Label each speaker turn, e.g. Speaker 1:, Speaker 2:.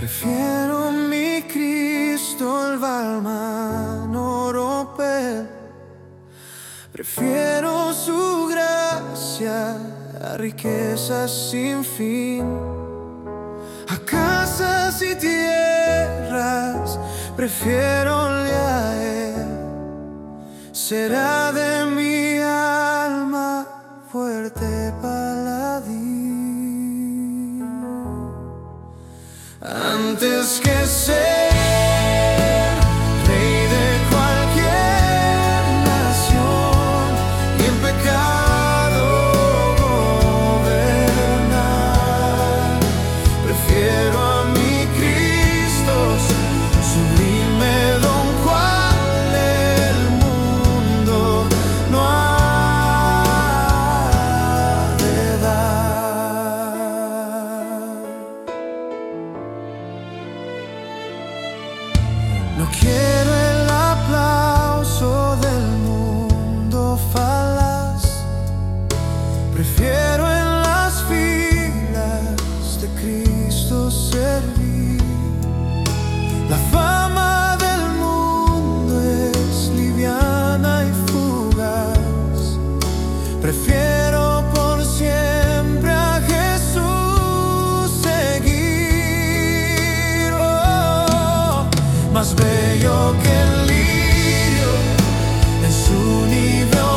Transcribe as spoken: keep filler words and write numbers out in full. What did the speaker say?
Speaker 1: Prefiero mi Cristo el Balman oropel. Prefiero su gracia a riquezas sin fin, a casas y tierras. Prefiero-le a Él. Será de mi alma fuerte paladín, antes que ser rey de cualquier nación y en pecado gobernar. Prefiero a mi Cristo, sublime don cual el mundo no ha de dar. No quiero el aplauso del mundo falaz. Prefiero en las filas de Cristo servir. La fama del mundo es liviana y fugaz. Prefiero por siempre a Jesús seguir. Oh, más bello que el lirio en su nivel